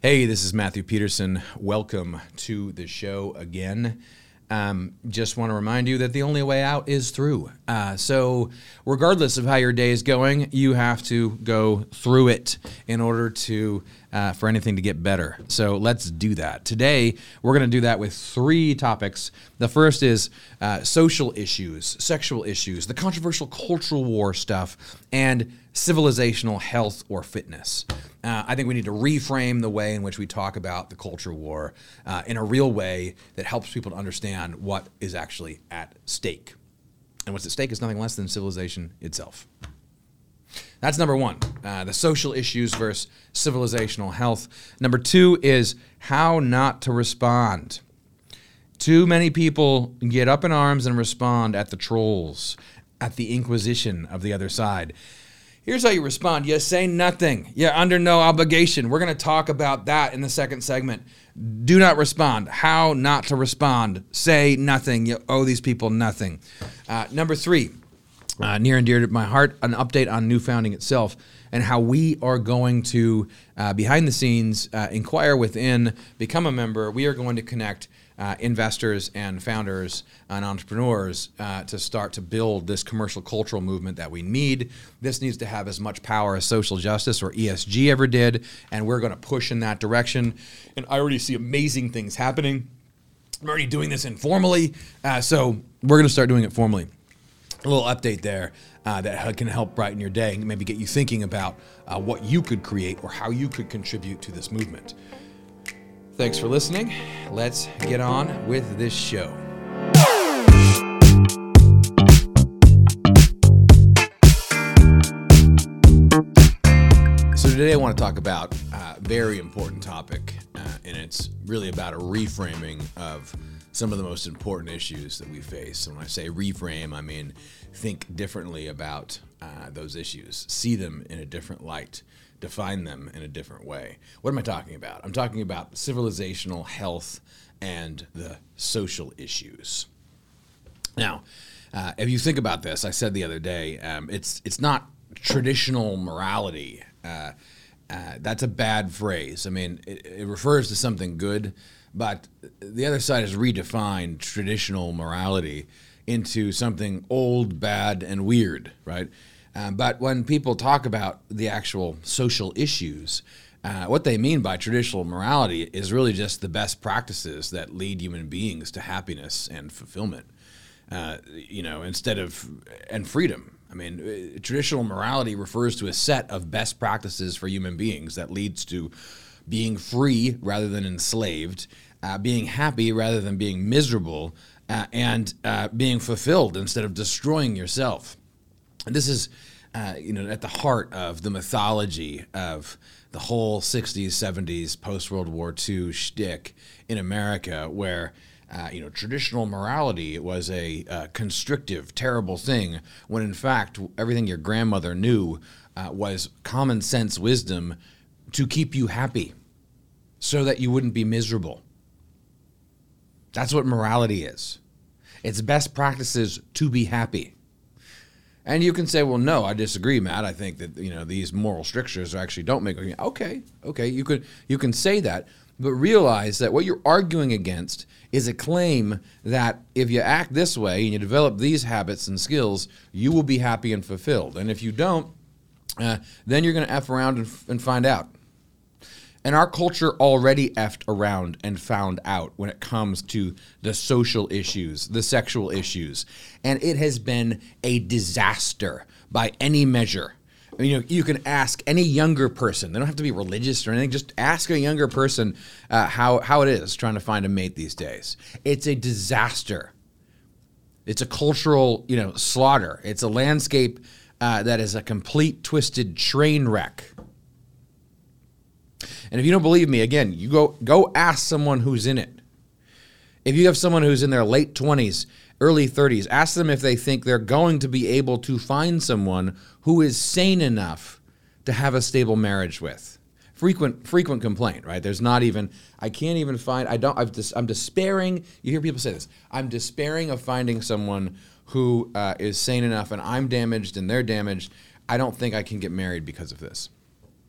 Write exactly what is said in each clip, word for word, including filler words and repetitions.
Hey, this is Matthew Peterson. Welcome to the show again. Um, just want to remind you that the only way out is through. Uh, so regardless of how your day is going, you have to go through it in order to uh, for anything to get better. So let's do that. Today, we're going to do that with three topics. The first is uh, social issues, sexual issues, the controversial cultural war stuff, and civilizational health or fitness. Uh, I think we need to reframe the way in which we talk about the culture war uh, in a real way that helps people to understand what is actually at stake. And what's at stake is nothing less than civilization itself. That's number one, uh, the social issues versus civilizational health. Number two is how not to respond. Too many people get up in arms and respond at the trolls, at the inquisition of the other side. Here's how you respond. You say nothing. You're under no obligation. We're going to talk about that in the second segment. Do not respond. How not to respond. Say nothing. You owe these people nothing. Uh, number three, uh, near and dear to my heart, an update on New Founding itself and how we are going to, uh, behind the scenes, uh, inquire within, become a member. We are going to connect Uh, investors and founders and entrepreneurs uh, to start to build this commercial cultural movement that we need. This needs to have as much power as social justice or E S G ever did, and we're going to push in that direction. And I already see amazing things happening. I'm already doing this informally, uh, so we're going to start doing it formally. A little update there uh, that can help brighten your day and maybe get you thinking about uh, what you could create or how you could contribute to this movement. Thanks for listening. Let's get on with this show. So today I want to talk about a very important topic, uh, and it's really about a reframing of some of the most important issues that we face. And when I say reframe, I mean think differently about uh, those issues, see them in a different light, define them in a different way. What am I talking about? I'm talking about civilizational health and the social issues. Now, uh, if you think about this, I said the other day, um, it's it's not traditional morality. Uh, uh, that's a bad phrase. I mean, it, it refers to something good, but the other side has redefined traditional morality into something old, bad, and weird, right? Uh, but when people talk about the actual social issues, uh, what they mean by traditional morality is really just the best practices that lead human beings to happiness and fulfillment, uh, you know, instead of, and freedom. I mean, uh, traditional morality refers to a set of best practices for human beings that leads to being free rather than enslaved, uh, being happy rather than being miserable, uh, and uh, being fulfilled instead of destroying yourself. This is, uh, you know, at the heart of the mythology of the whole sixties, seventies, post-World War Two shtick in America, where, uh, you know, traditional morality was a uh, constrictive, terrible thing, when in fact everything your grandmother knew uh, was common sense wisdom to keep you happy so that you wouldn't be miserable. That's what morality is. It's best practices to be happy. And you can say, well, no, I disagree, Matt. I think that, you know, these moral strictures actually don't make – okay, okay, you could you can say that, but realize that what you're arguing against is a claim that if you act this way and you develop these habits and skills, you will be happy and fulfilled. And if you don't, uh, then you're going to F around and, and find out. And our culture already effed around and found out when it comes to the social issues, the sexual issues. And it has been a disaster by any measure. You know, you can ask any younger person. They don't have to be religious or anything. Just ask a younger person uh, how, how it is trying to find a mate these days. It's a disaster. It's a cultural, you know, slaughter. It's a landscape uh, that is a complete twisted train wreck. And if you don't believe me, again, you go go ask someone who's in it. If you have someone who's in their late twenties, early thirties, ask them if they think they're going to be able to find someone who is sane enough to have a stable marriage with. Frequent frequent complaint, right? There's not even, I can't even find, I don't, I've dis, I'm despairing, you hear people say this, I'm despairing of finding someone who uh, is sane enough and I'm damaged and they're damaged. I don't think I can get married because of this.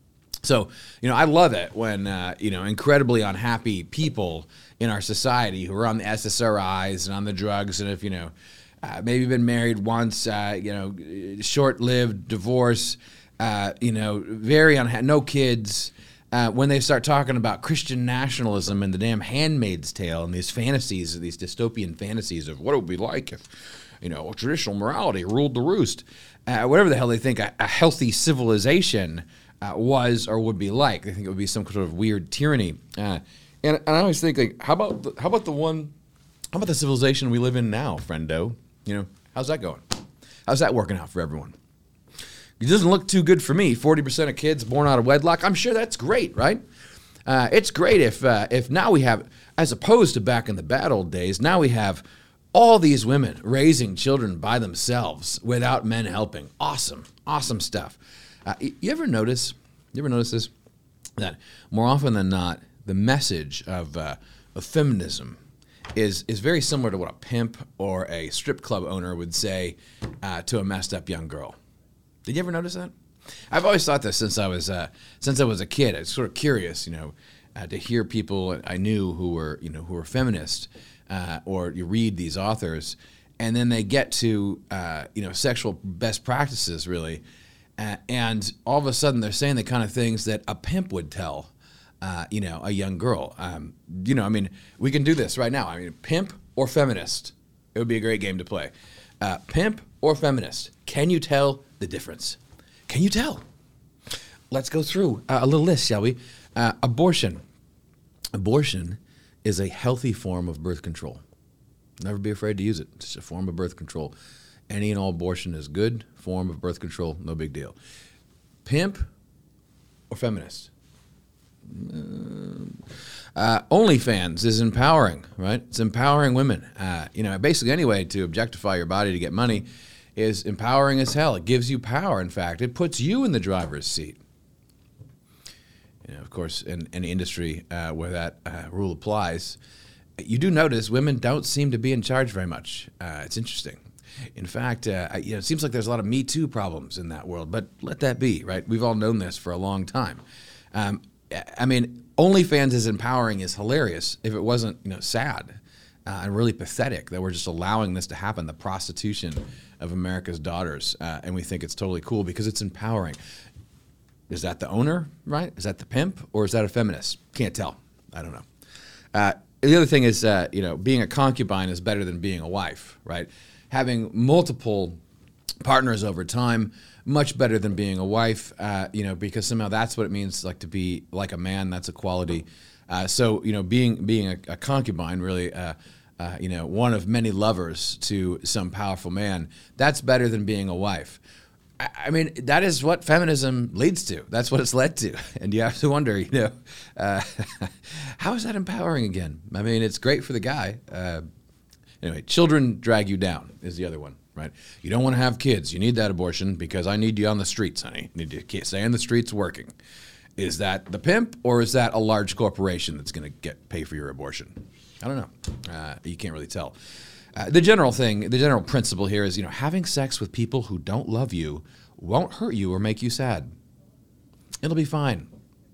So, you know, I love it when, uh, you know, incredibly unhappy people in our society who are on the S S R Is and on the drugs, and if, you know, uh, maybe been married once, uh, you know, short-lived divorce, uh, you know, very unhappy, no kids, uh, when they start talking about Christian nationalism and the damn Handmaid's Tale and these fantasies, these dystopian fantasies of what it would be like if, you know, traditional morality ruled the roost, uh, whatever the hell they think a, a healthy civilization Uh, was or would be like. I think it would be some sort of weird tyranny. Uh, and, and I always think, like, how about the, how about the one, how about the civilization we live in now, friendo? You know, how's that going? How's that working out for everyone? It doesn't look too good for me. forty percent of kids born out of wedlock. I'm sure that's great, right? Uh, it's great if uh, if now we have, as opposed to back in the bad old days, now we have all these women raising children by themselves without men helping. Awesome, awesome stuff. Uh, you ever notice, you ever notice this, that more often than not, the message of, uh, of feminism is is very similar to what a pimp or a strip club owner would say uh, to a messed up young girl. Did you ever notice that? I've always thought this since I was uh, since I was a kid. I was sort of curious, you know, uh, to hear people I knew who were, you know, who were feminists, uh, or you read these authors, and then they get to, uh, you know, sexual best practices, really. Uh, and all of a sudden, they're saying the kind of things that a pimp would tell, uh, you know, a young girl. Um, you know, I mean, we can do this right now. I mean, pimp or feminist, it would be a great game to play. Uh, pimp or feminist, can you tell the difference? Can you tell? Let's go through uh, a little list, shall we? Uh, abortion. Abortion is a healthy form of birth control. Never be afraid to use it. It's a form of birth control. Any and all abortion is good form of birth control, no big deal. Pimp or feminist? Uh, OnlyFans is empowering, right? It's empowering women. Uh, you know, basically any way to objectify your body to get money is empowering as hell. It gives you power, in fact. It puts you in the driver's seat. You know, of course, in any industry uh, where that uh, rule applies, you do notice women don't seem to be in charge very much. Uh, it's interesting. In fact, uh, you know, it seems like there's a lot of Me Too problems in that world, but let that be, right? We've all known this for a long time. Um, I mean, OnlyFans is empowering is hilarious if it wasn't, you know, sad uh, and really pathetic that we're just allowing this to happen, the prostitution of America's daughters, uh, and we think it's totally cool because it's empowering. Is that the owner, right? Is that the pimp, or is that a feminist? Can't tell. I don't know. Uh, the other thing is, uh, you know, being a concubine is better than being a wife, right? Having multiple partners over time, much better than being a wife, uh, you know, because somehow that's what it means, like to be like a man. That's a quality. Uh, so, you know, being being a, a concubine, really, uh, uh, you know, one of many lovers to some powerful man, that's better than being a wife. I, I mean, that is what feminism leads to. That's what it's led to. And you have to wonder, you know, uh, how is that empowering again? I mean, it's great for the guy. Uh, anyway, children drag you down is the other one. Right? You don't want to have kids. You need that abortion because I need you on the streets, honey. You need to stay on the streets working. Is that the pimp, or is that a large corporation that's going to get pay for your abortion? I don't know. Uh, you can't really tell. Uh, the general thing, the general principle here is, you know, having sex with people who don't love you won't hurt you or make you sad. It'll be fine.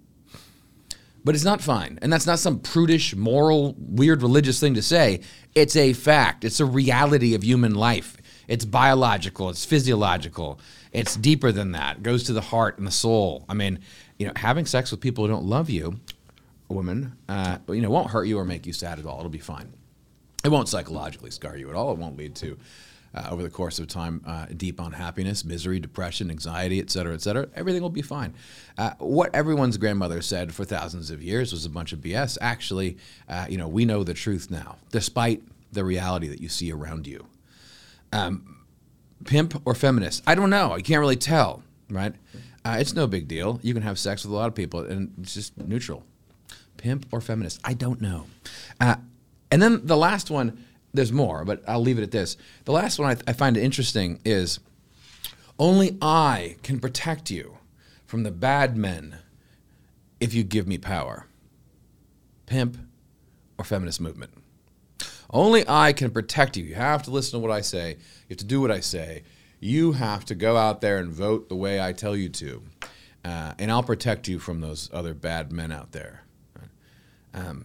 But it's not fine. And that's not some prudish, moral, weird religious thing to say. It's a fact. It's a reality of human life. It's biological. It's physiological. It's deeper than that. It goes to the heart and the soul. I mean, you know, having sex with people who don't love you, a woman, uh, you know, won't hurt you or make you sad at all. It'll be fine. It won't psychologically scar you at all. It won't lead to, uh, over the course of time, uh, deep unhappiness, misery, depression, anxiety, et cetera, et cetera. Everything will be fine. Uh, what everyone's grandmother said for thousands of years was a bunch of B S. Actually, uh, you know, we know the truth now, despite the reality that you see around you. Um, pimp or feminist? I don't know. You can't really tell, right? Uh, it's no big deal. You can have sex with a lot of people, and it's just neutral. Pimp or feminist? I don't know. Uh, and then the last one, there's more, but I'll leave it at this. The last one I, th- I find interesting is only I can protect you from the bad men if you give me power. Pimp or feminist movement? Only I can protect you. You have to listen to what I say. You have to do what I say. You have to go out there and vote the way I tell you to. uh, and I'll protect you from those other bad men out there. Um,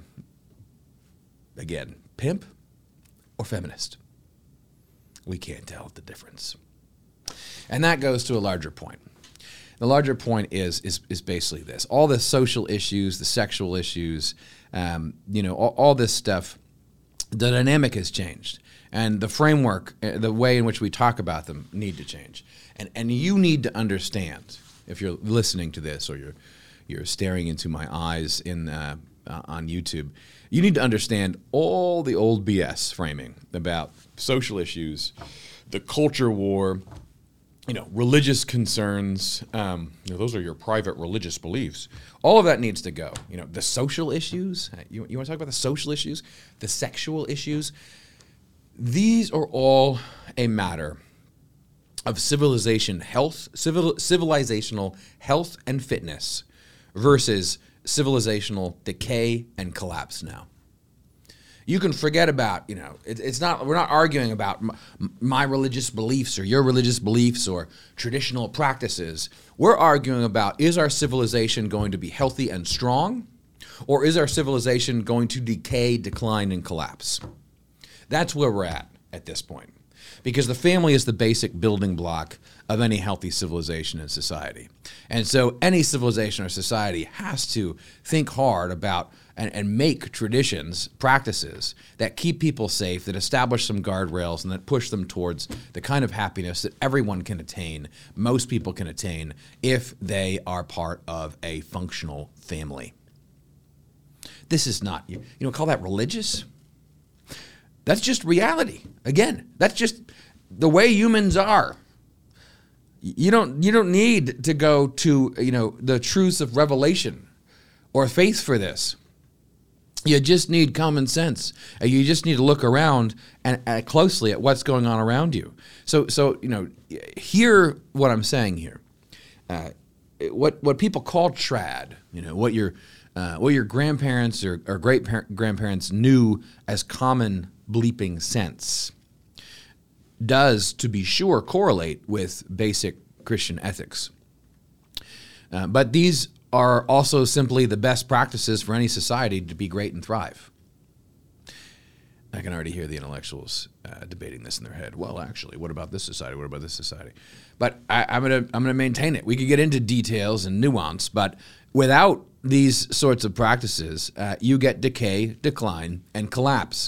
again, pimp or feminist? We can't tell the difference. And that goes to a larger point. The larger point is is is basically this: all the social issues, the sexual issues, um, you know, all, all this stuff. The dynamic has changed, and the framework, the way in which we talk about them, need to change. And and you need to understand, if you're listening to this or you're you're staring into my eyes in uh, uh, on YouTube, you need to understand all the old B S framing about social issues, the culture war, you know, religious concerns. Um, you know, those are your private religious beliefs. All of that needs to go. You know, the social issues. You, you want to talk about the social issues, the sexual issues. These are all a matter of civilization health, civil, civilizational health and fitness versus civilizational decay and collapse now. You can forget about, you know, it, it's not, we're not arguing about my, my religious beliefs or your religious beliefs or traditional practices. We're arguing about, is our civilization going to be healthy and strong, or is our civilization going to decay, decline, and collapse? That's where we're at at this point. Because the family is the basic building block of any healthy civilization and society. And so any civilization or society has to think hard about and, and make traditions, practices that keep people safe, that establish some guardrails, and that push them towards the kind of happiness that everyone can attain, most people can attain, if they are part of a functional family. This is not, you, you know, call that religious? That's just reality. Again, that's just the way humans are. You don't you don't need to go to, you know, the truths of revelation or faith for this. You just need common sense. You just need to look around and uh, closely at what's going on around you. So so you know, hear what I'm saying here. Uh, what what people call trad, you know, what your uh, what your grandparents or, or great par- grandparents knew as common bleeping sense, does, to be sure, correlate with basic Christian ethics. Uh, but these are also simply the best practices for any society to be great and thrive. I can already hear the intellectuals uh, debating this in their head. Well, actually, what about this society? What about this society? But I, I'm gonna I'm gonna maintain it. We could get into details and nuance, but without these sorts of practices, uh, you get decay, decline, and collapse.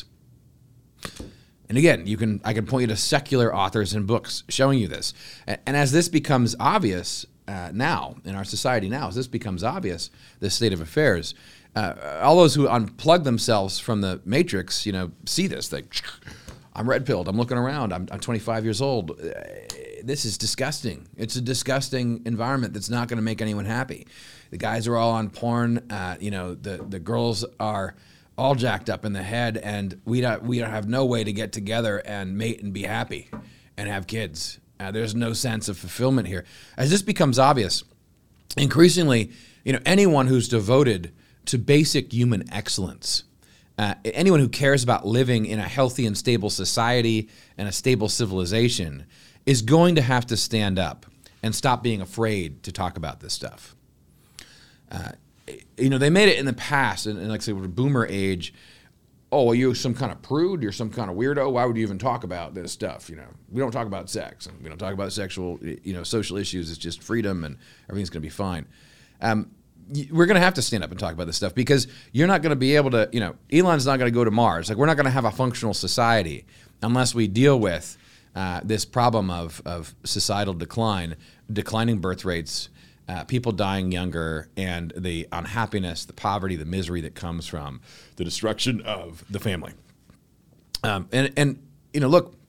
And again, you can I can point you to secular authors and books showing you this. And, and as this becomes obvious uh, now in our society now, as this becomes obvious, this state of affairs, uh, all those who unplug themselves from the matrix, you know, see this. They, I'm red-pilled. I'm looking around. I'm, I'm twenty-five years old. Uh, this is disgusting. It's a disgusting environment that's not going to make anyone happy. The guys are all on porn. Uh, you know, the the girls are all jacked up in the head, and we don't we don't have no way to get together and mate and be happy and have kids. Uh, there's no sense of fulfillment here. As this becomes obvious, increasingly, you know, anyone who's devoted to basic human excellence, uh, anyone who cares about living in a healthy and stable society and a stable civilization, is going to have to stand up and stop being afraid to talk about this stuff. Uh, You know, they made it in the past, and, and like I say, with the boomer age, oh, well, you're some kind of prude, you're some kind of weirdo, why would you even talk about this stuff, you know? We don't talk about sex, and we don't talk about sexual, you know, social issues, it's just freedom, and everything's going to be fine. Um, we're going to have to stand up and talk about this stuff, because you're not going to be able to, you know, Elon's not going to go to Mars. Like, we're not going to have a functional society unless we deal with uh, this problem of, of societal decline, declining birth rates, Uh, people dying younger, and the unhappiness, the poverty, the misery that comes from the destruction of the family. Um, and, and, you know, look,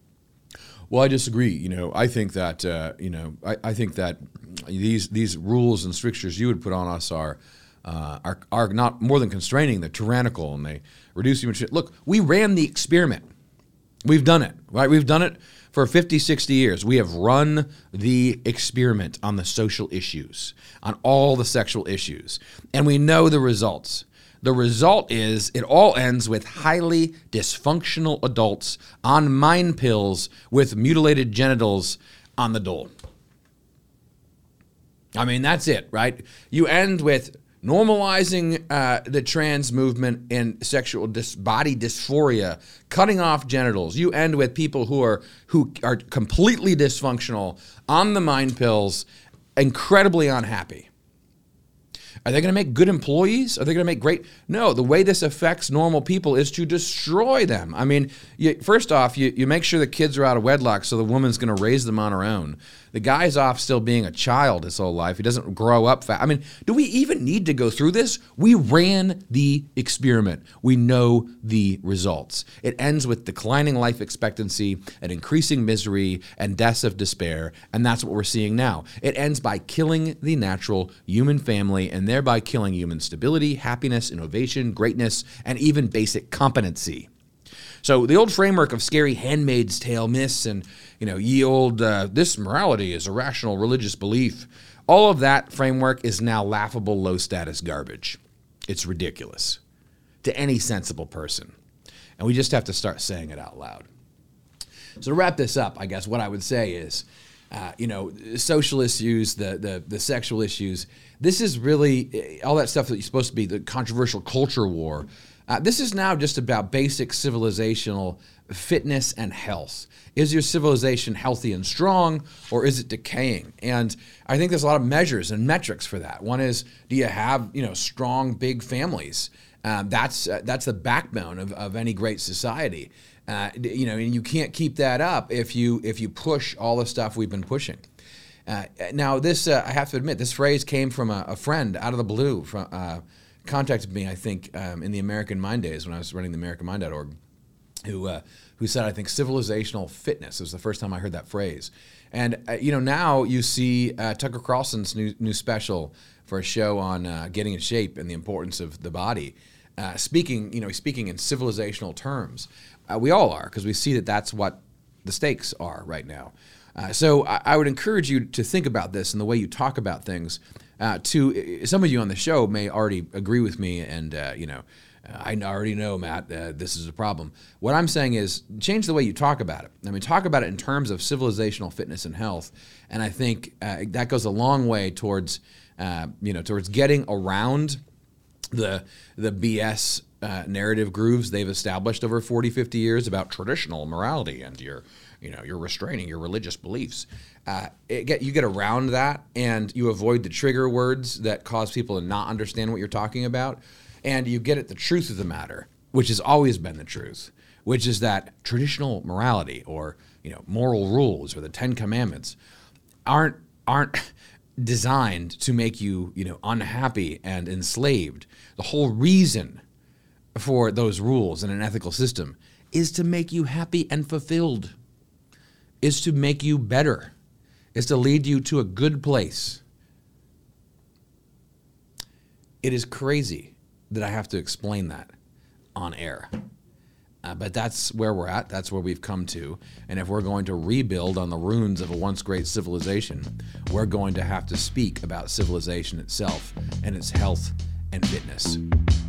well, I disagree. You know, I think that, uh, you know, I, I think that these these rules and strictures you would put on us are, uh, are, are not more than constraining. They're tyrannical, and they reduce human shit. Look, we ran the experiment. We've done it, right? We've done it for fifty, sixty years. We have run the experiment on the social issues, on all the sexual issues, and we know the results. The result is it all ends with highly dysfunctional adults on mind pills with mutilated genitals on the dole. I mean, that's it, right? You end with normalizing uh, the trans movement and sexual dis- body dysphoria, cutting off genitals. You end with people who are who are completely dysfunctional, on the mind pills, incredibly unhappy. Are they going to make good employees? Are they going to make great? No, the way this affects normal people is to destroy them. I mean, you, first off, you, you make sure the kids are out of wedlock so the woman's going to raise them on her own. The guy's off still being a child his whole life. He doesn't grow up fast. I mean, do we even need to go through this? We ran the experiment. We know the results. It ends with declining life expectancy and increasing misery and deaths of despair, and that's what we're seeing now. It ends by killing the natural human family and thereby killing human stability, happiness, innovation, greatness, and even basic competency. So the old framework of scary Handmaid's Tale myths and, you know, ye old, uh, this morality is a rational religious belief, all of that framework is now laughable, low-status garbage. It's ridiculous to any sensible person. And we just have to start saying it out loud. So to wrap this up, I guess what I would say is, uh, you know, social issues, the, the, the sexual issues, this is really all that stuff that you're supposed to be the controversial culture war. Uh, this is now just about basic civilizational fitness and health. Is your civilization healthy and strong, or is it decaying? And I think there's a lot of measures and metrics for that. One is, do you have, you know, strong, big families? Um, that's uh, that's the backbone of, of any great society. Uh, you know, and you can't keep that up if you if you push all the stuff we've been pushing. Uh, now, this uh, I have to admit, this phrase came from a, a friend out of the blue. From uh, contacted me, I think, um, in the American Mind days when I was running the American Mind dot org, who uh, who said, I think, civilizational fitness. It was the first time I heard that phrase. And, uh, you know, now you see uh, Tucker Carlson's new, new special for a show on uh, getting in shape and the importance of the body. Uh, speaking, you know, speaking in civilizational terms. Uh, we all are, because we see that that's what the stakes are right now. Uh, so I, I would encourage you to think about this and the way you talk about things. Uh, to some of you on the show may already agree with me, and uh, you know, I already know, Matt, uh, this is a problem. What I'm saying is change the way you talk about it. I mean, talk about it in terms of civilizational fitness and health, and I think uh, that goes a long way towards, uh, you know, towards getting around the the B S uh, narrative grooves they've established over forty, fifty years about traditional morality and your, you know, you're restraining your religious beliefs. Uh, it get, you get around that, and you avoid the trigger words that cause people to not understand what you're talking about, and you get at the truth of the matter, which has always been the truth, which is that traditional morality, or, you know, moral rules, or the Ten Commandments, aren't aren't designed to make you, you know, unhappy and enslaved. The whole reason for those rules in an ethical system is to make you happy and fulfilled, is to make you better, is to lead you to a good place. It is crazy that I have to explain that on air. Uh, but that's where we're at. That's where we've come to. And if we're going to rebuild on the ruins of a once great civilization, we're going to have to speak about civilization itself and its health and fitness.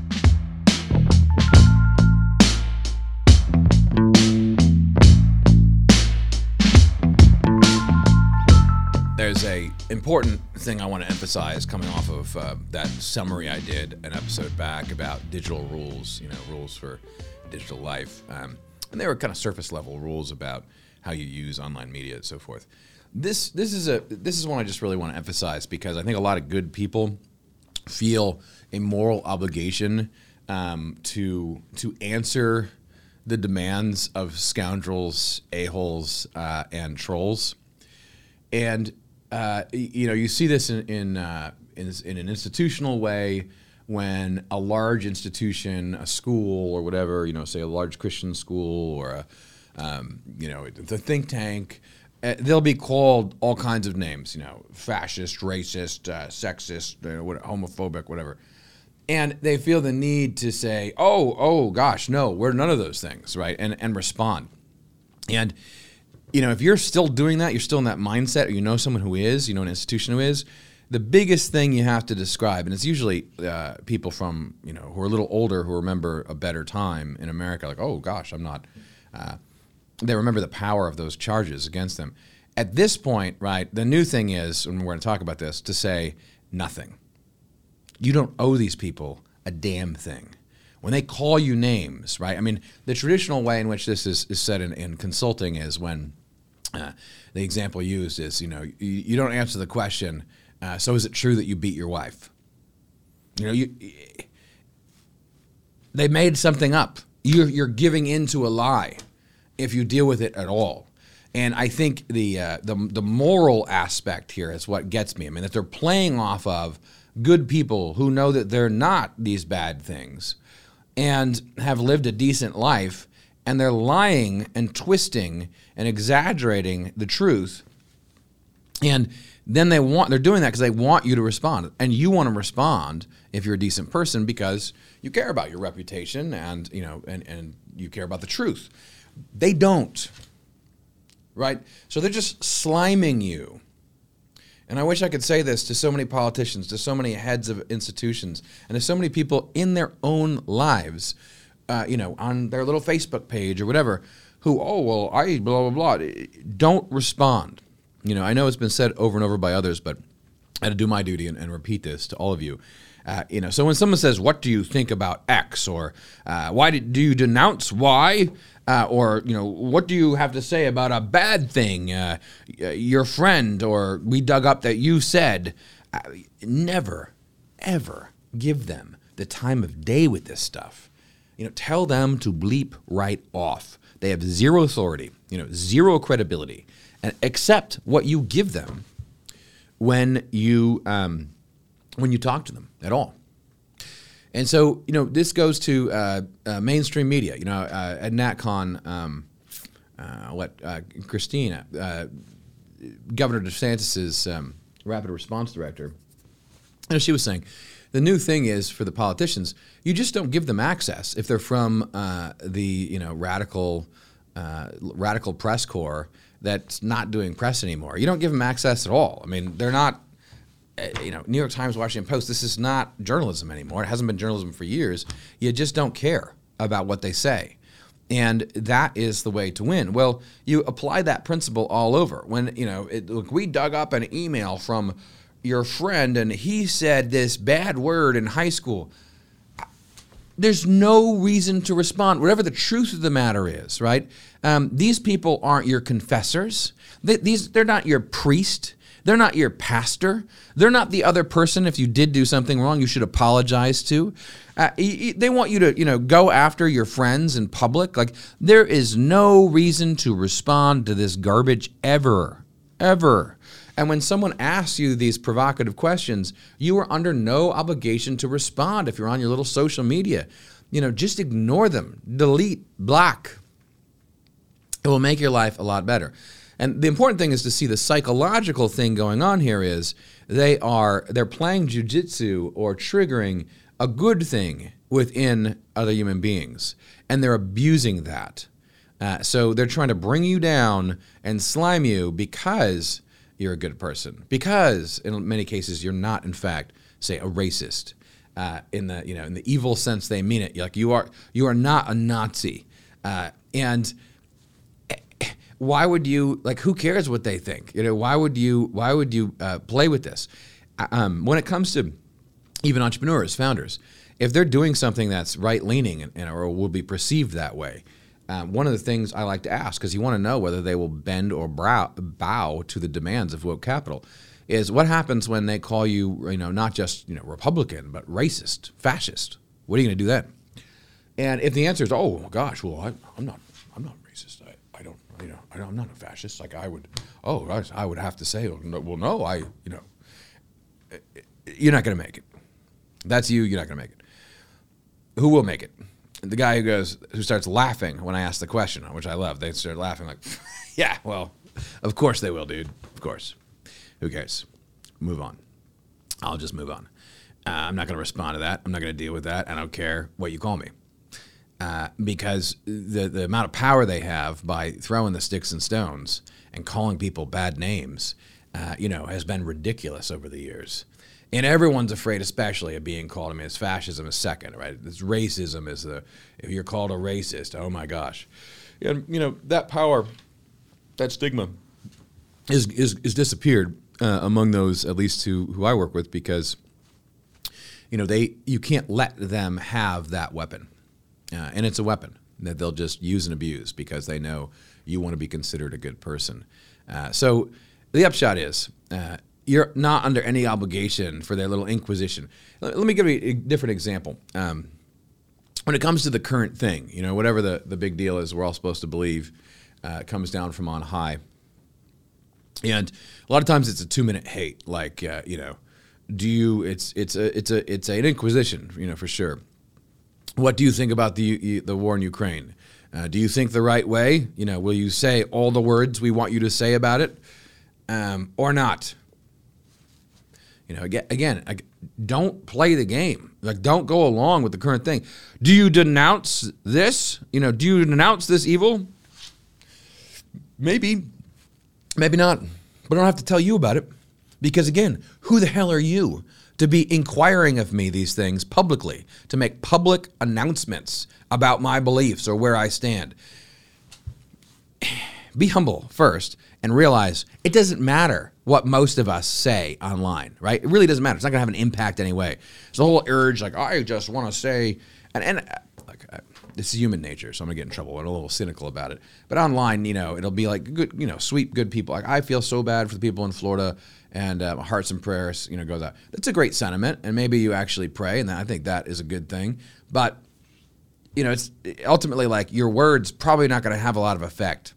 There's a important thing I want to emphasize coming off of uh, that summary I did an episode back about digital rules, you know, rules for digital life. Um, and they were kind of surface level rules about how you use online media and so forth. This this is a this is one I just really want to emphasize, because I think a lot of good people feel a moral obligation um, to to answer the demands of scoundrels, a-holes, uh, and trolls. And Uh, you know, you see this in in, uh, in in an institutional way when a large institution, a school or whatever, you know, say a large Christian school or a, um, you know, the think tank, uh, they'll be called all kinds of names, you know, fascist, racist, uh, sexist, uh, what, homophobic, whatever. And they feel the need to say, oh, oh, gosh, no, we're none of those things, right, and and respond. And you know, if you're still doing that, you're still in that mindset, or you know someone who is, you know an institution who is, the biggest thing you have to describe, and it's usually uh, people from, you know, who are a little older who remember a better time in America, like, oh gosh, I'm not, uh, they remember the power of those charges against them. at this point, right, the new thing is, and we're going to talk about this, to say nothing. You don't owe these people a damn thing. When they call you names, right? I mean, the traditional way in which this is, is said in, in consulting is when uh, the example used is, you know, you, you don't answer the question, uh, so is it true that you beat your wife? You know, you they made something up. You're, you're giving into a lie if you deal with it at all. And I think the, uh, the the moral aspect here is what gets me. I mean, that they're playing off of good people who know that they're not these bad things and have lived a decent life, and they're lying and twisting and exaggerating the truth. And then they want, they're doing that because they want you to respond. And you want to respond if you're a decent person because you care about your reputation and, you know, and, and you care about the truth. They don't, right? So they're just sliming you. And I wish I could say this to so many politicians, to so many heads of institutions, and to so many people in their own lives, uh, you know, on their little Facebook page or whatever, who, oh, well, I blah, blah, blah. Don't respond. You know, I know it's been said over and over by others, but I had to do my duty and, and repeat this to all of you. Uh, you know, so when someone says, what do you think about X? Or uh, why did, do you denounce Y? Uh, or, you know, what do you have to say about a bad thing, uh, your friend, or we dug up that you said? Uh, never, ever give them the time of day with this stuff. You know, tell them to bleep right off. They have zero authority, you know, zero credibility, and accept what you give them when you um, when you talk to them at all. And so, you know, this goes to uh, uh, mainstream media. You know, uh, at NatCon, um, uh, what uh, Christina, uh, Governor DeSantis's um, rapid response director, you know, she was saying, the new thing is for the politicians, you just don't give them access if they're from uh, the you know radical uh, radical press corps that's not doing press anymore. You don't give them access at all. I mean, they're not. You know, New York Times, Washington Post, this is not journalism anymore. It hasn't been journalism for years. You just don't care about what they say. And that is the way to win. Well, you apply that principle all over. When, you know, it, look, we dug up an email from your friend and he said this bad word in high school. There's no reason to respond, whatever the truth of the matter is, right? Um, these people aren't your confessors. They, these, they're not your priest. They're not your pastor. They're not the other person, if you did do something wrong, you should apologize to. Uh, they want you to, you know, go after your friends in public. Like, there is no reason to respond to this garbage ever, ever. And when someone asks you these provocative questions, you are under no obligation to respond if you're on your little social media. You know, just ignore them, delete, block. It will make your life a lot better. And the important thing is to see the psychological thing going on here is they are, they're playing jujitsu or triggering a good thing within other human beings, and they're abusing that. Uh, so they're trying to bring you down and slime you because you're a good person, because in many cases you're not, in fact, say, a racist. Uh, in the you know in the evil sense they mean it. Like you are you are not a Nazi, uh, and why would you, like, who cares what they think? You know, why would you, why would you uh, play with this? Um, when it comes to even entrepreneurs, founders, if they're doing something that's right-leaning and, and or will be perceived that way, um, one of the things I like to ask, because you want to know whether they will bend or brow, bow to the demands of woke capital, is what happens when they call you, you know, not just, you know, Republican, but racist, fascist? What are you going to do then? And if the answer is, oh gosh, well, I, I'm not, I'm not racist. I, I don't, you know, I don't, I'm not a fascist. Like I would, oh, gosh, I would have to say, well, no, well, no I, you know, you're not going to make it. That's you. You're not going to make it. Who will make it? The guy who goes, who starts laughing when I ask the question, which I love. They start laughing like, yeah, well, of course they will, dude. Of course. Who cares? Move on. I'll just move on. Uh, I'm not going to respond to that. I'm not going to deal with that. I don't care what you call me. Uh, because the, the amount of power they have by throwing the sticks and stones and calling people bad names, uh, you know, has been ridiculous over the years. And everyone's afraid, especially, of being called. I mean, it's fascism is second, right? It's racism is the, if you're called a racist, oh my gosh. And, you know, that power, that stigma is is, is disappeared uh, among those, at least who who I work with, because you know they you can't let them have that weapon, uh, and it's a weapon that they'll just use and abuse because they know you want to be considered a good person. Uh, so the upshot is uh, you're not under any obligation for their little inquisition. Let, let me give you a different example. Um, when it comes to the current thing, you know, whatever the, the big deal is, we're all supposed to believe uh, comes down from on high. And a lot of times it's a two-minute hate, like uh, you know, do you? It's it's a it's a it's an inquisition, you know, for sure. What do you think about the the war in Ukraine? Uh, do you think the right way? You know, will you say all the words we want you to say about it, um, or not? You know, again, again, don't play the game. Like, don't go along with the current thing. Do you denounce this? You know, do you denounce this evil? Maybe, maybe not. But I don't have to tell you about it, because again, who the hell are you to be inquiring of me these things publicly, to make public announcements about my beliefs or where I stand? Be humble first and realize it doesn't matter what most of us say online, right? It really doesn't matter. It's not going to have an impact anyway. It's the whole urge, like, I just want to say, and, and like, uh, this is human nature, so I'm going to get in trouble. I'm a little cynical about it. But online, you know, it'll be like, good, you know, sweet, good people. Like, I feel so bad for the people in Florida, and uh, hearts and prayers, you know, goes out. That's a great sentiment, and maybe you actually pray, and I think that is a good thing. But, you know, it's ultimately like your words probably not going to have a lot of effect.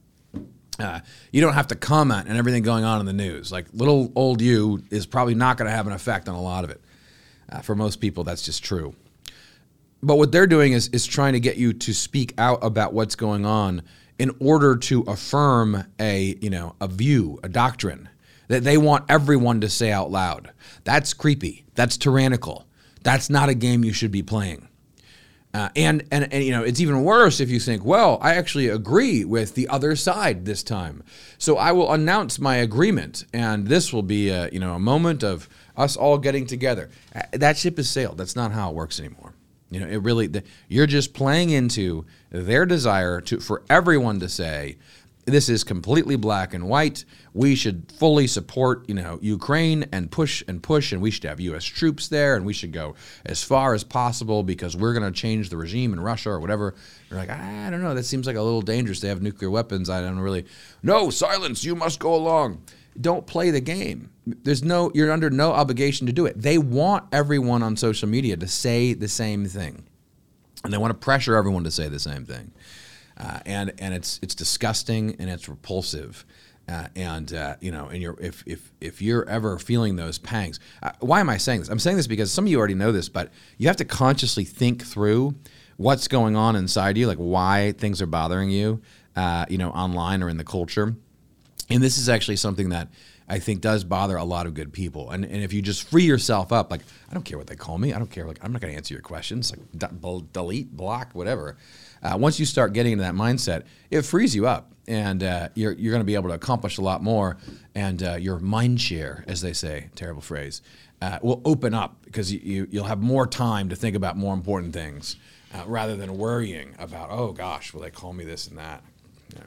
Uh, you don't have to comment on everything going on in the news. Like, little old you is probably not going to have an effect on a lot of it. Uh, for most people, that's just true. But what they're doing is is trying to get you to speak out about what's going on in order to affirm a, you know, a view, a doctrine that they want everyone to say out loud. That's creepy. That's tyrannical. That's not a game you should be playing. Uh, and, and, and, you know, it's even worse if you think, well, I actually agree with the other side this time, so I will announce my agreement, and this will be a, you know, a moment of us all getting together. Uh, that ship has sailed. That's not how it works anymore. You know, it really, the, you're just playing into their desire to for everyone to say, this is completely black and white. We should fully support, you know, Ukraine and push and push, and we should have U S troops there, and we should go as far as possible because we're going to change the regime in Russia or whatever. You're like, I don't know, that seems like a little dangerous. They have nuclear weapons. I don't really. No, silence. You must go along. Don't play the game. There's no. You're under no obligation to do it. They want everyone on social media to say the same thing, and they want to pressure everyone to say the same thing. Uh, and and it's it's disgusting and it's repulsive, uh, and uh, you know, and you're if if if you're ever feeling those pangs, uh, why am I saying this? I'm saying this because some of you already know this, but you have to consciously think through what's going on inside you, like why things are bothering you, uh, you know, online or in the culture. And this is actually something that I think does bother a lot of good people. And and if you just free yourself up, like, I don't care what they call me, I don't care, like, I'm not going to answer your questions, like d- delete, block, whatever. Uh, once you start getting into that mindset, it frees you up, and uh, you're you're going to be able to accomplish a lot more. And uh, your mind share, as they say, terrible phrase, uh, will open up because you, you you'll have more time to think about more important things uh, rather than worrying about, oh gosh, will they call me this and that? Yeah.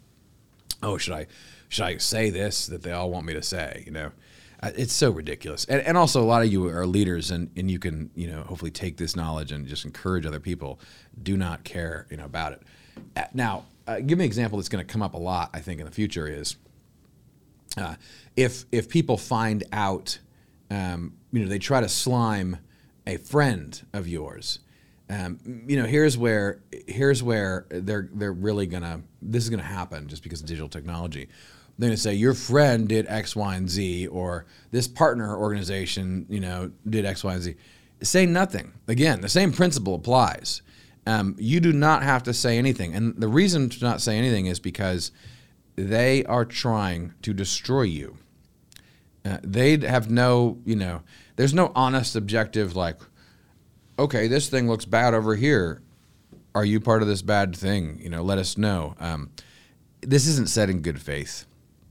Oh, should I should I say this that they all want me to say? You know. Uh, it's so ridiculous. And, and also, a lot of you are leaders, and, and you can, you know, hopefully take this knowledge and just encourage other people. Do not care, you know, about it. Uh, now, uh, give me an example that's going to come up a lot, I think, in the future is uh, if if people find out, um, you know, they try to slime a friend of yours. Um, you know, here's where here's where they're they're really gonna. This is gonna happen just because of digital technology. They're going to say, your friend did X, Y, and Z, or this partner organization, you know, did X, Y, and Z. Say nothing. Again, the same principle applies. Um, you do not have to say anything. And the reason to not say anything is because they are trying to destroy you. Uh, they have no, you know, there's no honest objective like, okay, this thing looks bad over here. Are you part of this bad thing? You know, let us know. Um, this isn't said in good faith.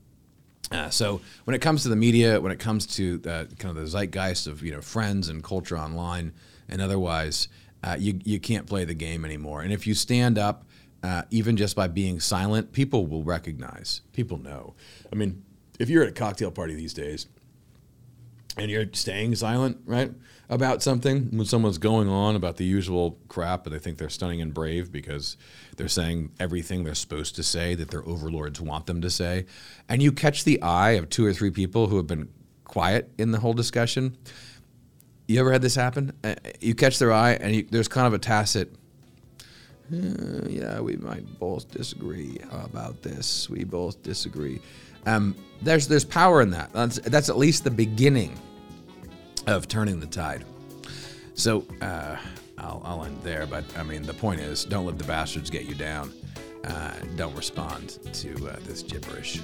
Uh, so when it comes to the media, when it comes to uh, kind of the zeitgeist of, you know, friends and culture online and otherwise, uh, you you can't play the game anymore. And if you stand up uh, even just by being silent, people will recognize. People know. I mean, if you're at a cocktail party these days and you're staying silent, right, about something, when someone's going on about the usual crap and they think they're stunning and brave because they're saying everything they're supposed to say that their overlords want them to say, and you catch the eye of two or three people who have been quiet in the whole discussion. You ever had this happen? Uh, you catch their eye and you, there's kind of a tacit, uh, yeah, we might both disagree about this. We both disagree. Um, there's there's power in that. That's, that's at least the beginning of turning the tide. So uh, I'll, I'll end there. But I mean, the point is, don't let the bastards get you down. Uh, don't respond to uh, this gibberish.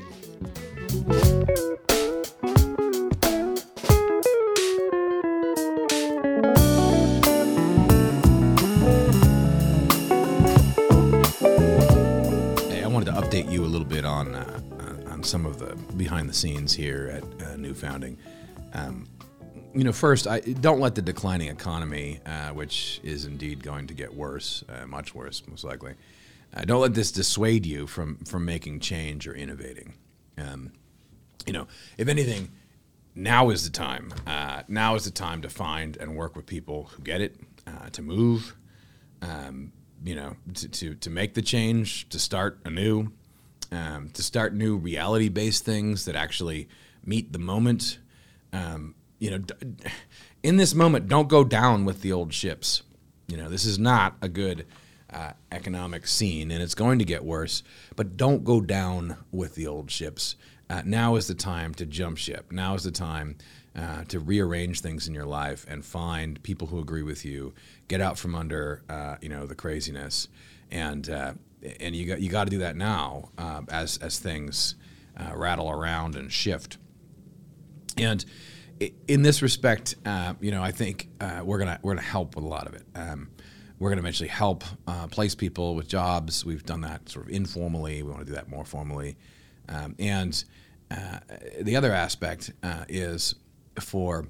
Hey, I wanted to update you a little bit on uh, on some of the behind the scenes here at uh, New Founding. Um, You know, first, I, don't let the declining economy, uh, which is indeed going to get worse, uh, much worse, most likely, uh, don't let this dissuade you from from making change or innovating. Um, you know, if anything, now is the time. Uh, now is the time to find and work with people who get it, uh, to move, um, you know, to, to, to make the change, to start anew, um, to start new reality-based things that actually meet the moment. Um, You know, in this moment, don't go down with the old ships. You know, this is not a good uh, economic scene, and it's going to get worse. But don't go down with the old ships. Uh, now is the time to jump ship. Now is the time uh, to rearrange things in your life and find people who agree with you. Get out from under, uh, you know, the craziness, and uh, and you got you got to do that now uh, as as things uh, rattle around and shift. And in this respect, uh, you know, I think uh, we're gonna we're gonna help with a lot of it. Um, we're gonna eventually help uh, place people with jobs. We've done that sort of informally. We want to do that more formally. Um, and uh, the other aspect uh, is for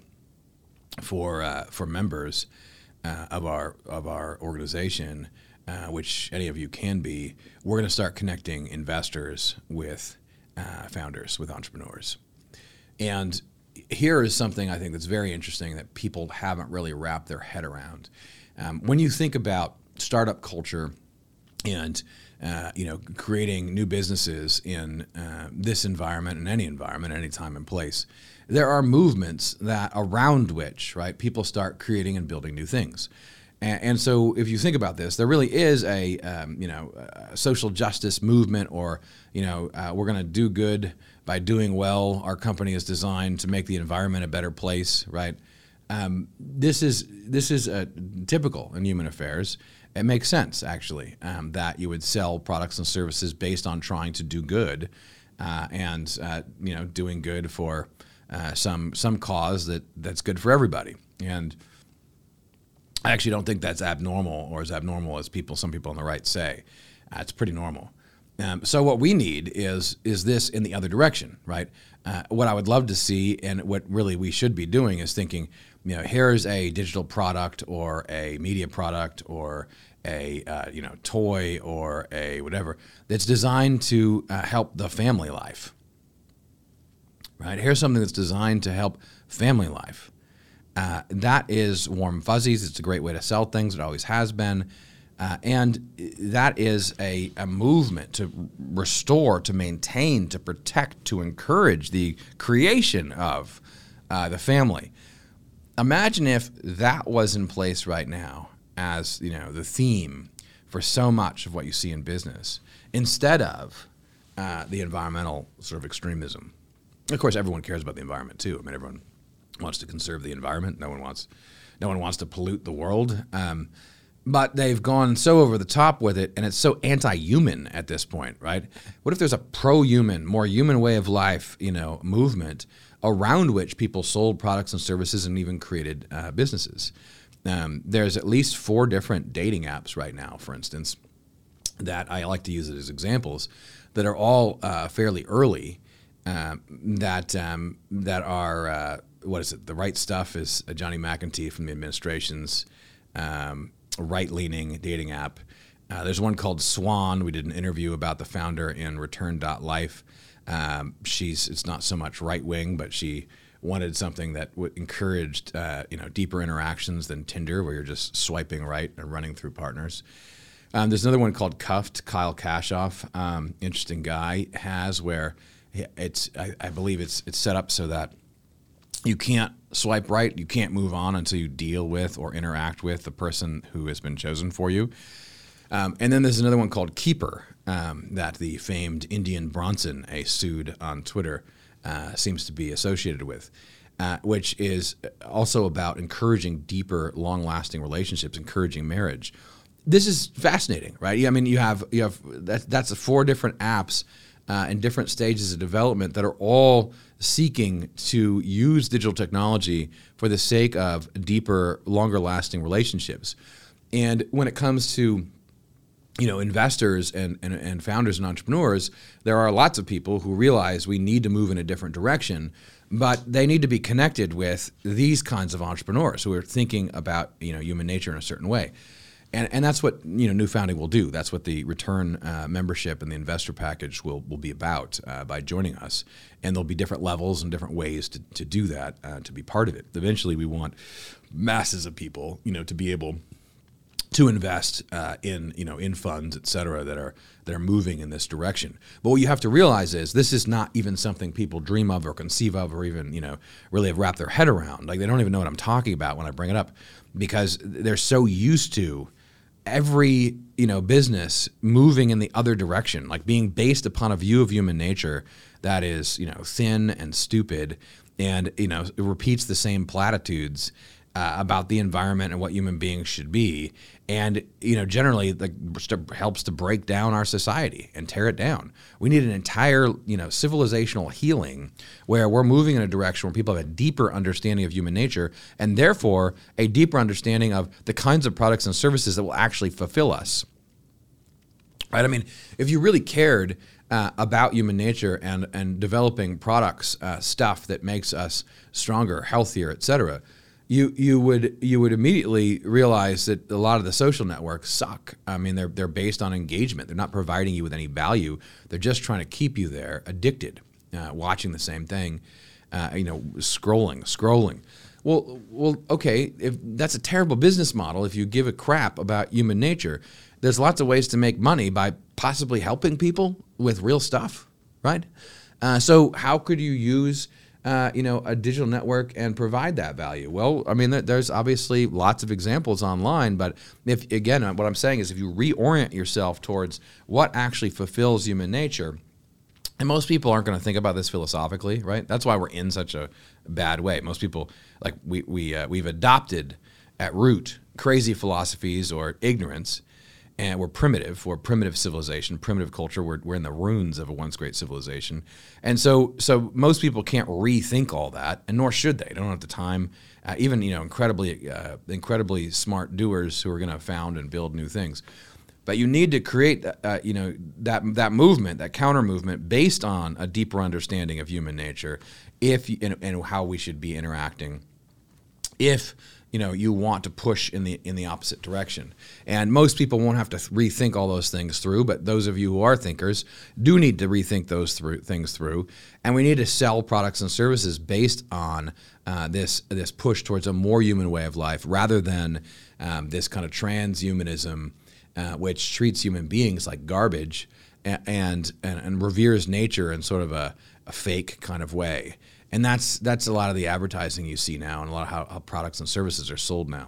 for uh, for members uh, of our of our organization, uh, which any of you can be. We're gonna start connecting investors with uh, founders, with entrepreneurs, and here is something I think that's very interesting that people haven't really wrapped their head around. Um, when you think about startup culture and uh, you know, creating new businesses in uh, this environment, in any environment, any time and place, there are movements that around which, right, people start creating and building new things. And, and so if you think about this, there really is a um, you know a social justice movement, or you know uh, we're going to do good by doing well. Our company is designed to make the environment a better place, right? Um, this is this is uh, typical in human affairs. It makes sense, actually, um, that you would sell products and services based on trying to do good, uh, and uh, you know, doing good for uh, some some cause that that's good for everybody. And I actually don't think that's abnormal, or as abnormal as people some people on the right say. Uh, it's pretty normal. Um, so what we need is is this in the other direction, right? Uh, what I would love to see, and what really we should be doing, is thinking, you know, here's a digital product or a media product or a uh, you know toy or a whatever that's designed to uh, help the family life, right? Here's something that's designed to help family life. Uh, that is warm fuzzies. It's a great way to sell things. It always has been. Uh, and that is a, a movement to restore, to maintain, to protect, to encourage the creation of uh, the family. Imagine if that was in place right now as, you know, the theme for so much of what you see in business, instead of uh, the environmental sort of extremism. Of course, everyone cares about the environment too. I mean, everyone wants to conserve the environment. No one wants, no one wants to pollute the world. Um, But they've gone so over the top with it, and it's so anti-human at this point, right? What if there's a pro-human, more human way of life, you know, movement around which people sold products and services and even created uh, businesses? Um, there's at least four different dating apps right now, for instance, that I like to use it as examples, that are all uh, fairly early, uh, that um, that are, uh, what is it? The Right Stuff is uh, Johnny McEntee from the administration's um, right-leaning dating app. Uh, there's one called Swan. We did an interview about the founder in Return dot Life. Um, she's it's not so much right wing, but she wanted something that w- encouraged uh, you know deeper interactions than Tinder, where you're just swiping right and running through partners. Um, there's another one called Cuffed. Kyle Kashoff, um, interesting guy, has where it's I, I believe it's it's set up so that you can't swipe right, you can't move on until you deal with or interact with the person who has been chosen for you. Um, and then there's another one called Keeper um, that the famed Indian Bronson, a sued on Twitter, uh, seems to be associated with, uh, which is also about encouraging deeper, long-lasting relationships, encouraging marriage. This is fascinating, right? I mean, you have you have that, that's four different apps uh, in different stages of development that are all seeking to use digital technology for the sake of deeper, longer-lasting relationships. And when it comes to you know, investors and, and, and founders and entrepreneurs, there are lots of people who realize we need to move in a different direction, but they need to be connected with these kinds of entrepreneurs who are thinking about, you know, human nature in a certain way. And and that's what, you know, New Founding will do. That's what the Return uh, membership and the investor package will, will be about uh, by joining us. And there'll be different levels and different ways to, to do that, uh, to be part of it. Eventually, we want masses of people, you know, to be able to invest uh, in, you know, in funds, et cetera, that are that are moving in this direction. But what you have to realize is this is not even something people dream of or conceive of or even, you know, really have wrapped their head around. Like, they don't even know what I'm talking about when I bring it up, because they're so used to every, you know, business moving in the other direction, like being based upon a view of human nature that is, you know, thin and stupid, and, you know, it repeats the same platitudes Uh, about the environment and what human beings should be, and you know, generally, like, helps to break down our society and tear it down. We need an entire, you know, civilizational healing where we're moving in a direction where people have a deeper understanding of human nature, and therefore a deeper understanding of the kinds of products and services that will actually fulfill us. Right? I mean, if you really cared uh, about human nature and and developing products, uh, stuff that makes us stronger, healthier, et cetera, You you would you would immediately realize that a lot of the social networks suck. I mean, they're they're based on engagement. They're not providing you with any value. They're just trying to keep you there, addicted, uh, watching the same thing, uh, you know, scrolling, scrolling. Well, well, okay, if that's a terrible business model, if you give a crap about human nature, there's lots of ways to make money by possibly helping people with real stuff, right? Uh, so how could you use Uh, you know, a digital network and provide that value? Well, I mean, there's obviously lots of examples online, but if, again, what I'm saying is if you reorient yourself towards what actually fulfills human nature, and most people aren't going to think about this philosophically, right? That's why we're in such a bad way. Most people, like, we, we, uh, we've adopted at root crazy philosophies or ignorance, and we're primitive. We're primitive civilization, primitive culture. We're, we're in the ruins of a once great civilization. And so so most people can't rethink all that, and nor should they. They don't have the time. Uh, even, you know, incredibly uh, incredibly smart doers who are going to found and build new things. But you need to create, uh, you know, that that movement, that counter movement, based on a deeper understanding of human nature, if and, and how we should be interacting. If you know, you want to push in the in the opposite direction. And most people won't have to th- rethink all those things through, but those of you who are thinkers do need to rethink those through, things through. And we need to sell products and services based on uh, this this push towards a more human way of life, rather than um, this kind of transhumanism, uh, which treats human beings like garbage and and, and, and reveres nature in sort of a, a fake kind of way. And that's that's a lot of the advertising you see now, and a lot of how, how products and services are sold now.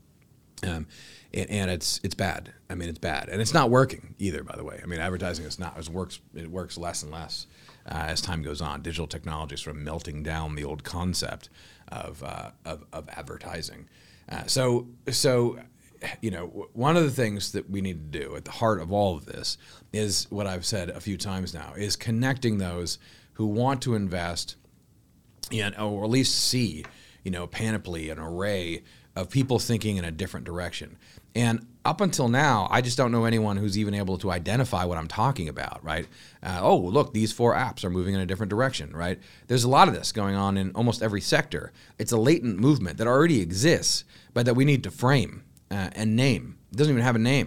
Um, and, and it's it's bad. I mean, it's bad, and it's not working either. By the way, I mean, advertising is not. It works. It works less and less uh, as time goes on. Digital technology is sort of melting down the old concept of uh, of, of advertising. Uh, so so, you know, one of the things that we need to do at the heart of all of this is what I've said a few times now: is connecting those who want to invest. And, or at least see, you know, panoply, an array of people thinking in a different direction. And up until now, I just don't know anyone who's even able to identify what I'm talking about, right? Uh, oh, look, these four apps are moving in a different direction, right? There's a lot of this going on in almost every sector. It's a latent movement that already exists, but that we need to frame uh, and name. It doesn't even have a name, but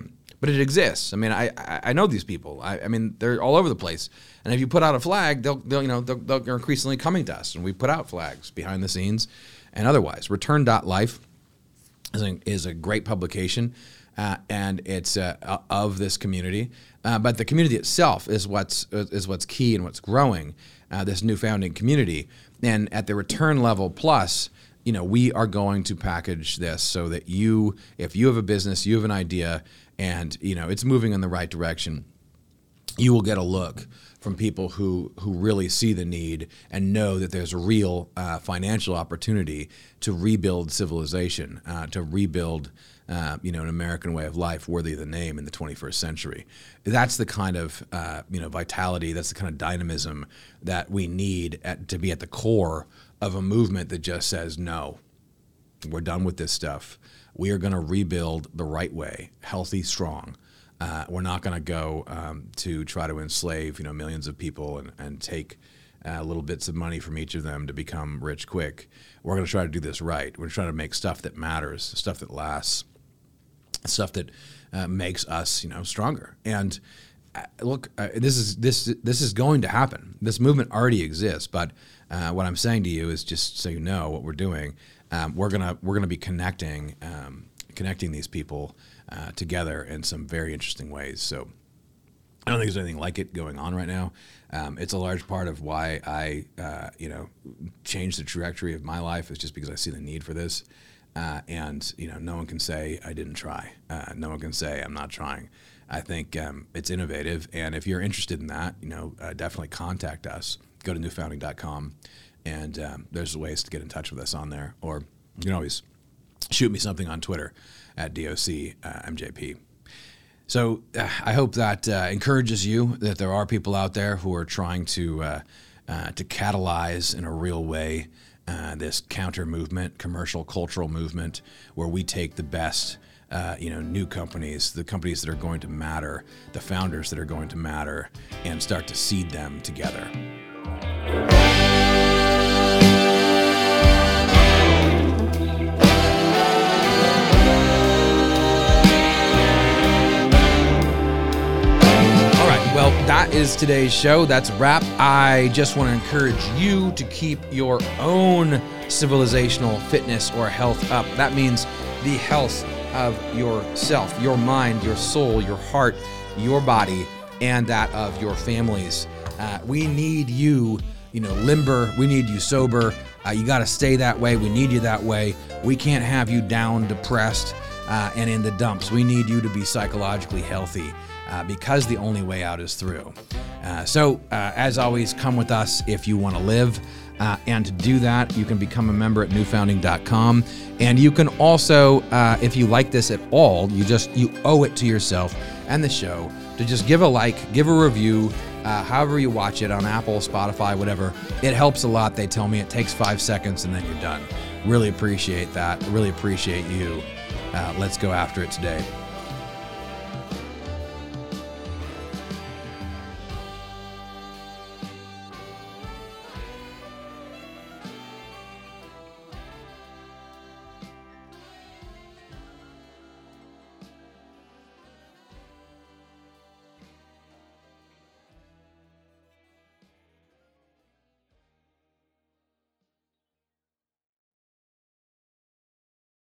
but it exists. I mean, I I know these people. I, I mean, they're all over the place. And if you put out a flag, they'll, they'll you know they'll, they're increasingly coming to us, and we put out flags behind the scenes and otherwise. Return dot life is a, is a great publication, uh, and it's uh, of this community. Uh, but the community itself is what's is what's key and what's growing. Uh, this new founding community, and at the Return Level Plus, you know, we are going to package this so that you, if you have a business, you have an idea, and you know it's moving in the right direction, you will get a look from people who who really see the need and know that there's a real uh, financial opportunity to rebuild civilization, uh, to rebuild uh, you know an American way of life worthy of the name in the twenty-first century. That's the kind of uh, you know vitality, that's the kind of dynamism that we need at, to be at the core of a movement that just says, no, we're done with this stuff. We are going to rebuild the right way, healthy, strong. Uh, we're not going to go um, to try to enslave, you know, millions of people and, and take uh, little bits of money from each of them to become rich quick. We're going to try to do this right. We're trying to make stuff that matters, stuff that lasts, stuff that uh, makes us, you know, stronger. And uh, look, uh, this is this this is going to happen. This movement already exists, but uh, what I'm saying to you is just so you know what we're doing. Um, we're gonna we're gonna be connecting um, connecting these people uh, together in some very interesting ways. So I don't think there's anything like it going on right now. Um, it's a large part of why I uh, you know changed the trajectory of my life, is just because I see the need for this. Uh, and you know, no one can say I didn't try. Uh, no one can say I'm not trying. I think um, it's innovative, and if you're interested in that, you know, uh, definitely contact us. Go to new founding dot com, and um, there's ways to get in touch with us on there. Or you can always shoot me something on Twitter at D O C M J P. So uh, I hope that uh, encourages you, that there are people out there who are trying to uh, uh, to catalyze in a real way uh, this counter movement, commercial cultural movement, where we take the best Uh, you know, new companies, the companies that are going to matter, the founders that are going to matter, and start to seed them together. All right, well, that is today's show. That's a wrap. I just want to encourage you to keep your own civilizational fitness or health up. That means the health of yourself, your mind, your soul, your heart, your body, and that of your families. Uh, we need you, you know, limber. We need you sober. Uh, you got to stay that way. We need you that way. We can't have you down, depressed, uh, and in the dumps. We need you to be psychologically healthy uh, because the only way out is through. Uh, so, uh, as always, come with us if you want to live. Uh, and to do that, you can become a member at new founding dot com. And you can also, uh, if you like this at all, you just you owe it to yourself and the show to just give a like, give a review, uh, however you watch it on Apple, Spotify, whatever. It helps a lot. They tell me it takes five seconds and then you're done. Really appreciate that. Really appreciate you. Uh, let's go after it today.